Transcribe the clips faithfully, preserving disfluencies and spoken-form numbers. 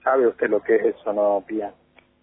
¿Sabe usted lo que es eso, no, Pía?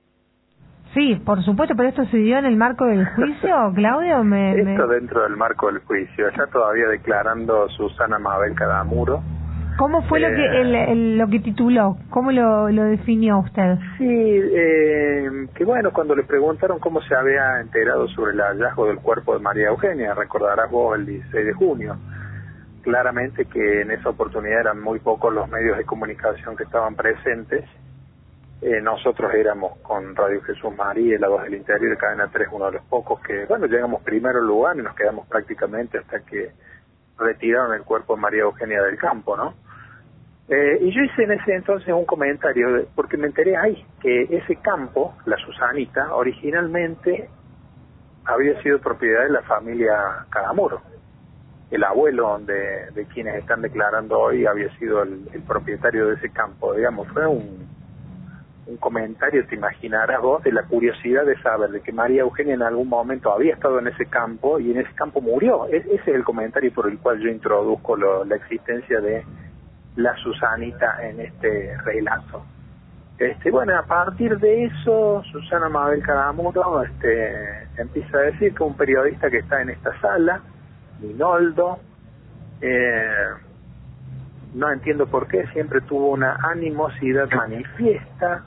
Sí, por supuesto, pero esto se dio en el marco del juicio, Claudio. Me, Esto me... dentro del marco del juicio, ya todavía declarando Susana Mabel Cadamuro. ¿Cómo fue eh, lo que el, el- lo que tituló? ¿Cómo lo, lo definió usted? Sí, eh, que bueno, cuando le preguntaron cómo se había enterado sobre el hallazgo del cuerpo de María Eugenia, recordarás vos el dieciséis de junio, claramente que en esa oportunidad eran muy pocos los medios de comunicación que estaban presentes. Eh, nosotros éramos con Radio Jesús María y La Voz del Interior de Cadena tres uno de los pocos que, bueno, llegamos primero al lugar y nos quedamos prácticamente hasta que retiraron el cuerpo de María Eugenia del campo, ¿no? Eh, y yo hice en ese entonces un comentario, de, porque me enteré ahí, que ese campo, la Susanita, originalmente había sido propiedad de la familia Cadamuro. El abuelo de, de quienes están declarando hoy había sido el, el propietario de ese campo, digamos, fue un, un comentario, te imaginarás vos, de la curiosidad de saber de que María Eugenia en algún momento había estado en ese campo y en ese campo murió. E- ese es el comentario por el cual yo introduzco lo, la existencia de la Susanita en este relato. Este, bueno, a partir de eso, Susana Mabel Cadamuro este, empieza a decir que un periodista que está en esta sala, Minoldo, eh, no entiendo por qué, siempre tuvo una animosidad manifiesta,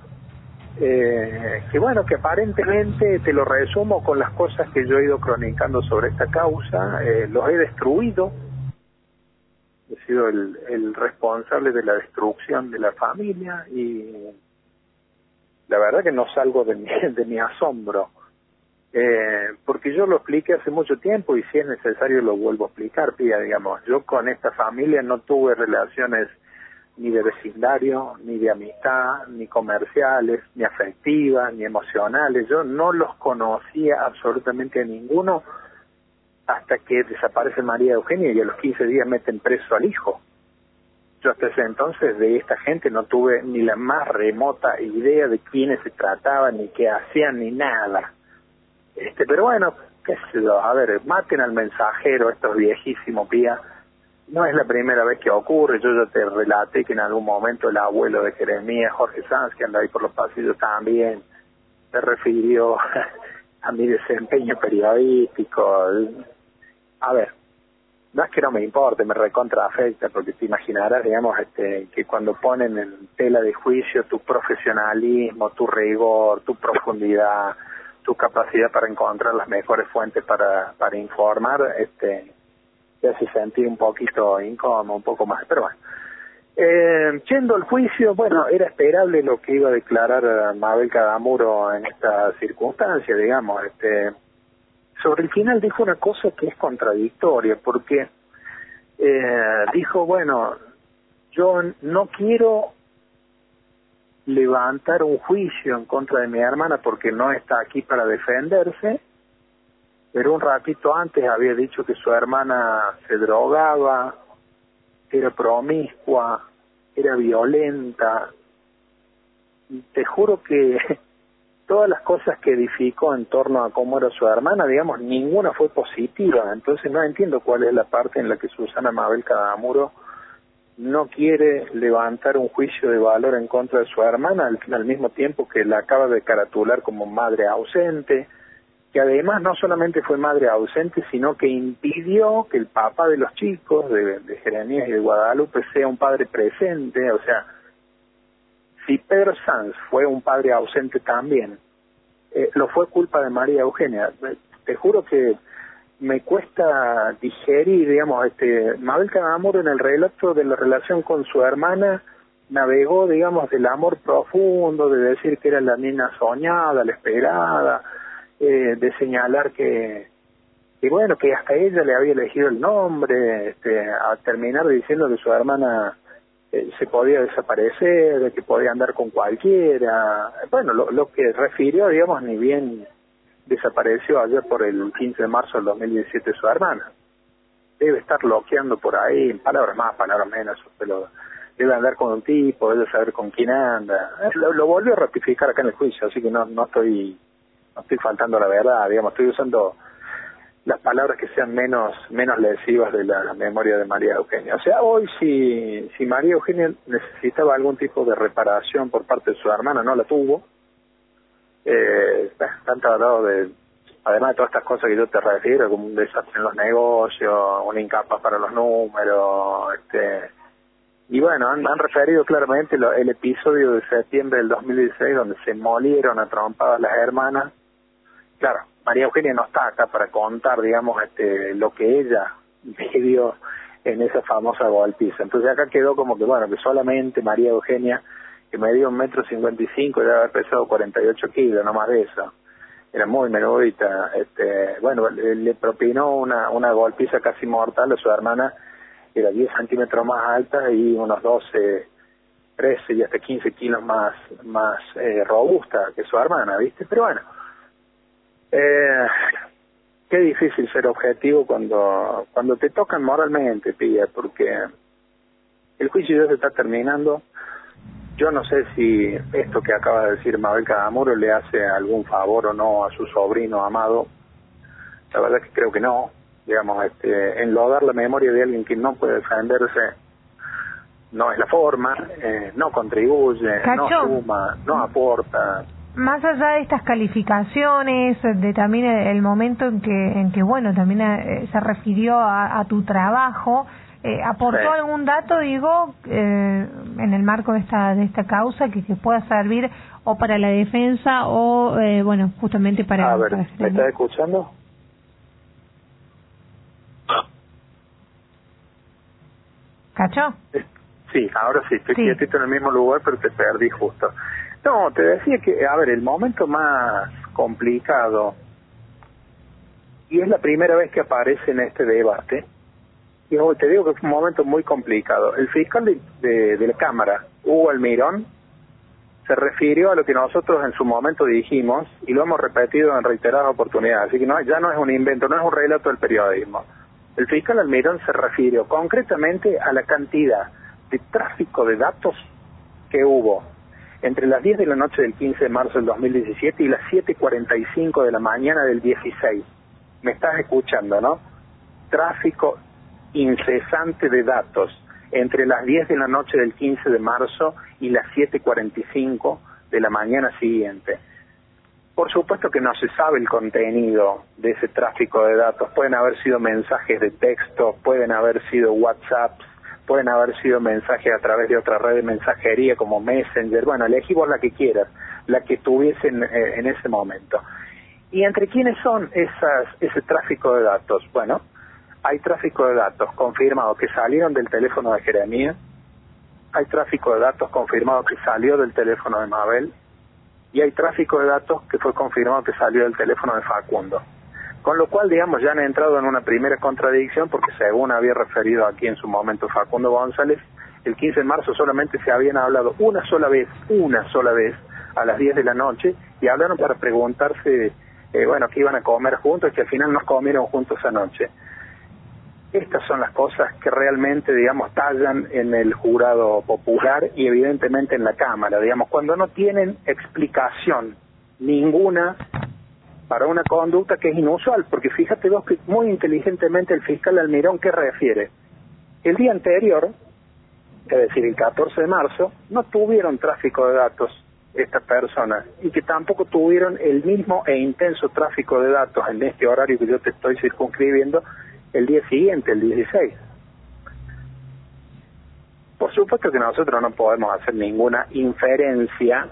eh, que bueno, que aparentemente, te lo resumo con las cosas que yo he ido cronicando sobre esta causa, eh, los he destruido, he sido el, el responsable de la destrucción de la familia y la verdad que no salgo de mi, de mi asombro, eh, porque yo lo expliqué hace mucho tiempo y si es necesario lo vuelvo a explicar, Pía, digamos, yo con esta familia no tuve relaciones ni de vecindario, ni de amistad, ni comerciales, ni afectivas, ni emocionales, yo no los conocía absolutamente a ninguno hasta que desaparece María Eugenia y a los quince días meten preso al hijo. Yo hasta ese entonces de esta gente no tuve ni la más remota idea de quiénes se trataban, ni qué hacían, ni nada. Este, pero bueno, qué sé yo, a ver, maten al mensajero, estos viejísimos, Pía. No es la primera vez que ocurre, yo ya te relaté que en algún momento el abuelo de Jeremías, Jorge Sanz, que anda ahí por los pasillos también, se refirió a mi desempeño periodístico. A ver, no es que no me importe, me recontra afecta, porque te imaginarás, digamos, este, que cuando ponen en tela de juicio tu profesionalismo, tu rigor, tu profundidad, tu capacidad para encontrar las mejores fuentes para, para informar, este, te hace sentir un poquito incómodo, un poco más, pero bueno. Eh, yendo al juicio, bueno, era esperable lo que iba a declarar Mabel Cadamuro en esta circunstancia, digamos, este, sobre el final dijo una cosa que es contradictoria, porque eh, dijo, bueno, yo no quiero levantar un juicio en contra de mi hermana porque no está aquí para defenderse, pero un ratito antes había dicho que su hermana se drogaba, era promiscua, era violenta, y te juro que todas las cosas que edificó en torno a cómo era su hermana, digamos, ninguna fue positiva. Entonces no entiendo cuál es la parte en la que Susana Mabel Cadamuro no quiere levantar un juicio de valor en contra de su hermana, al, al mismo tiempo que la acaba de caratular como madre ausente, que además no solamente fue madre ausente, sino que impidió que el papá de los chicos, de, de Jeremías y de Guadalupe, sea un padre presente. O sea, si Pedro Sanz fue un padre ausente también, eh, lo fue culpa de María Eugenia. Te juro que me cuesta digerir, digamos, este, Mabel Cadamuro en el relato de la relación con su hermana navegó, digamos, del amor profundo, de decir que era la nena soñada, la esperada, eh, de señalar que, que bueno, que hasta ella le había elegido el nombre, este, a terminar diciendo que su hermana eh, se podía desaparecer, de que podía andar con cualquiera. Bueno, lo, lo que refirió, digamos, ni bien desapareció ayer por el quince de marzo del dos mil diecisiete su hermana. Debe estar loqueando por ahí, palabras más, palabras menos, pero debe andar con un tipo, debe saber con quién anda. Lo, lo volvió a ratificar acá en el juicio, así que no, no estoy no estoy faltando a la verdad, digamos, estoy usando las palabras que sean menos menos lesivas de la memoria de María Eugenia. O sea, hoy si, si María Eugenia necesitaba algún tipo de reparación por parte de su hermana, no la tuvo. Eh, tanto hablado de, además de todas estas cosas que yo te refiero, como un desastre en los negocios, una incapaz para los números, este y bueno, han, han referido claramente lo, el episodio de septiembre del dos mil dieciséis donde se molieron a trompadas las hermanas. Claro, María Eugenia no está acá para contar, digamos, este lo que ella vivió en esa famosa golpiza. Entonces acá quedó como que, bueno, que solamente María Eugenia, que medía un metro cincuenta y cinco, debe haber pesado cuarenta y ocho kilos, no más de eso. Era muy menudita. Este, bueno, le, le propinó una, una golpiza casi mortal a su hermana, era diez centímetros más alta y unos doce, trece y hasta quince kilos más, más eh, robusta que su hermana, ¿viste? Pero bueno, eh, qué difícil ser objetivo cuando cuando te tocan moralmente, pilla, porque el juicio ya se está terminando. Yo no sé si esto que acaba de decir Mabel Cadamuro le hace algún favor o no a su sobrino amado. La verdad es que creo que no. Digamos, este, enlodar la memoria de alguien que no puede defenderse no es la forma, eh, no contribuye, Cacho, no suma, no aporta. Más allá de estas calificaciones, de también el, el momento en que, en que bueno, también eh, se refirió a, a tu trabajo, eh, ¿aportó Sí. algún dato, digo, eh, en el marco de esta de esta causa que, que pueda servir o para la defensa o, eh, bueno, justamente para... A ver, para ¿me estás escuchando? ¿Cacho? Sí, ahora sí, estoy Sí. quietito en el mismo lugar, pero te perdí justo. No, te decía que, a ver, el momento más complicado, y es la primera vez que aparece en este debate, y hoy te digo que fue un momento muy complicado. El fiscal de, de, de la Cámara, Hugo Almirón, se refirió a lo que nosotros en su momento dijimos, y lo hemos repetido en reiteradas oportunidades, así que no, ya no es un invento, no es un relato del periodismo. El fiscal Almirón se refirió concretamente a la cantidad de tráfico de datos que hubo entre las diez de la noche del quince de marzo del dos mil diecisiete y las siete cuarenta y cinco de la mañana del dieciséis. ¿Me estás escuchando, no? Tráfico incesante de datos entre las diez de la noche del quince de marzo y las siete cuarenta y cinco de la mañana siguiente. Por supuesto que no se sabe el contenido de ese tráfico de datos. Pueden haber sido mensajes de texto, pueden haber sido WhatsApps, pueden haber sido mensajes a través de otra red de mensajería como Messenger. Bueno, elegí vos la que quieras, la que tuviesen eh, en ese momento. ¿Y entre quiénes son esas ese tráfico de datos? Bueno, hay tráfico de datos confirmado que salieron del teléfono de Jeremías, hay tráfico de datos confirmado que salió del teléfono de Mabel, y hay tráfico de datos que fue confirmado que salió del teléfono de Facundo. Con lo cual, digamos, ya han entrado en una primera contradicción, porque según había referido aquí en su momento Facundo González, el quince de marzo solamente se habían hablado una sola vez, una sola vez, a las diez de la noche, y hablaron para preguntarse, eh, bueno, que iban a comer juntos, y que al final no comieron juntos esa noche. Estas son las cosas que realmente, digamos, tallan en el jurado popular y evidentemente en la Cámara, digamos, cuando no tienen explicación ninguna para una conducta que es inusual, porque fíjate vos que muy inteligentemente el fiscal Almirón, ¿qué refiere? El día anterior, es decir, el catorce de marzo, no tuvieron tráfico de datos estas personas, y que tampoco tuvieron el mismo e intenso tráfico de datos en este horario que yo te estoy circunscribiendo el día siguiente, el dieciséis. Por supuesto que nosotros no podemos hacer ninguna inferencia,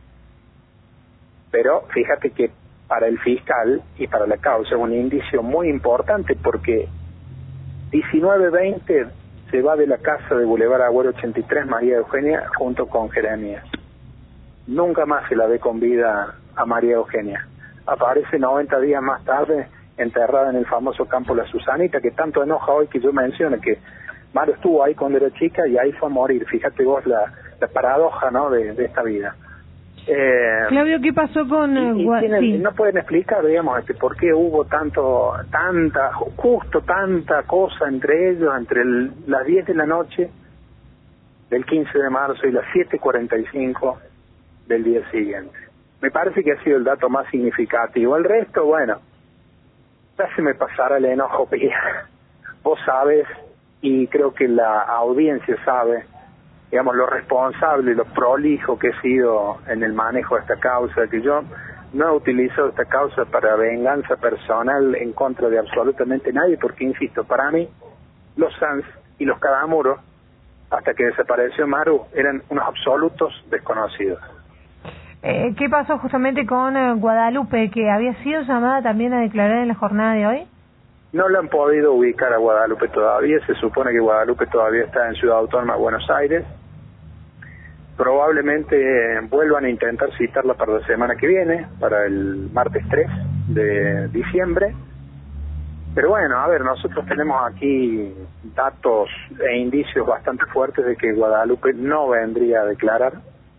pero fíjate que para el fiscal y para la causa es un indicio muy importante, porque diecinueve veinte se va de la casa de Boulevard Agüero ochenta y tres María Eugenia junto con Jeremías. Nunca más se la ve con vida a María Eugenia. Aparece noventa días más tarde enterrada en el famoso campo La Susanita, que tanto enoja hoy que yo mencione que Mario estuvo ahí cuando era chica y ahí fue a morir. Fíjate vos la, la paradoja, ¿no?, de, de esta vida. Eh, Claudio, ¿qué pasó con...? y, y Uh, tienen, sí. no pueden explicar, digamos, este, por qué hubo tanto, tanta, justo tanta cosa entre ellos, entre el, las diez de la noche del quince de marzo y las siete cuarenta y cinco del día siguiente. Me parece que ha sido el dato más significativo. El resto, bueno, ya se me pasará el enojo, Pía. Vos sabes, y creo que la audiencia sabe, digamos, lo responsable, lo prolijo que he sido en el manejo de esta causa, que yo no he utilizado esta causa para venganza personal en contra de absolutamente nadie, porque, insisto, para mí, los Sanz y los Cadamuro, hasta que desapareció Maru, eran unos absolutos desconocidos. Eh, ¿Qué pasó justamente con eh, Guadalupe, que había sido llamada también a declarar en la jornada de hoy? No lo han podido ubicar a Guadalupe todavía, se supone que Guadalupe todavía está en Ciudad Autónoma de Buenos Aires. Probablemente eh, vuelvan a intentar citarla para la semana que viene, para el martes tres de diciembre. Pero bueno, a ver, nosotros tenemos aquí datos e indicios bastante fuertes de que Guadalupe no vendría a declarar.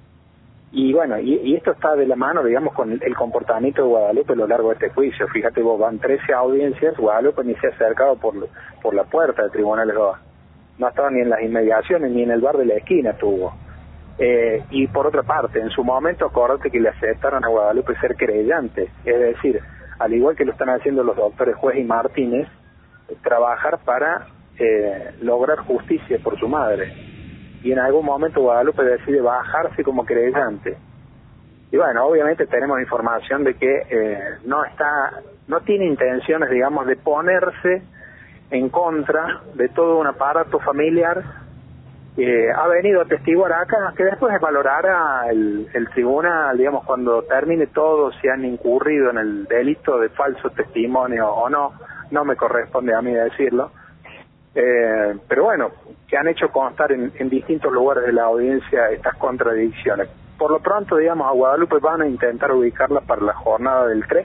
Y bueno, y, y esto está de la mano, digamos, con el, el comportamiento de Guadalupe a lo largo de este juicio. Fíjate vos, van trece audiencias, Guadalupe ni se ha acercado por, por la puerta del Tribunal de Goa. No estaba ni en las inmediaciones, ni en el bar de la esquina estuvo. Eh, y por otra parte, en su momento, acordate que le aceptaron a Guadalupe ser querellante. Es decir, al igual que lo están haciendo los doctores Juez y Martínez, trabajar para eh, lograr justicia por su madre. Y en algún momento Guadalupe decide bajarse como querellante. Y bueno, obviamente tenemos información de que eh, no está, no tiene intenciones, digamos, de ponerse en contra de todo un aparato familiar que ha venido a atestiguar acá, que después valorará el, el tribunal, digamos, cuando termine todo, si han incurrido en el delito de falso testimonio o no. No me corresponde a mí decirlo. Eh, pero bueno, que han hecho constar en, en distintos lugares de la audiencia estas contradicciones. Por lo pronto, digamos, a Guadalupe van a intentar ubicarla para la jornada del tres.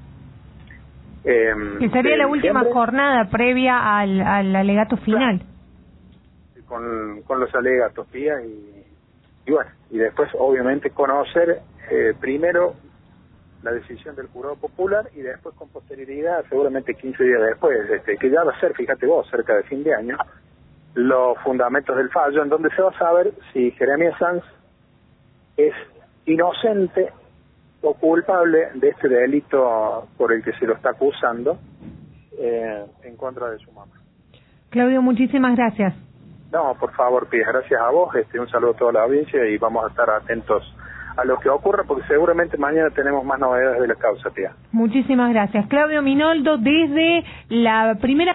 Eh, que sería la última jornada previa al, al alegato final. Con, con los alegatos, Pía, y, y bueno, y después obviamente conocer eh, primero la decisión del jurado popular y después con posterioridad, seguramente quince días después, este, que ya va a ser, fíjate vos, cerca de fin de año, los fundamentos del fallo, en donde se va a saber si Jeremías Sanz es inocente o culpable de este delito por el que se lo está acusando eh, en contra de su mamá. Claudio, muchísimas gracias. No, por favor, Pía, gracias a vos, este, un saludo a toda la audiencia y vamos a estar atentos a lo que ocurra, porque seguramente mañana tenemos más novedades de la causa, Pía. Muchísimas gracias. Claudio Minoldo, desde la primera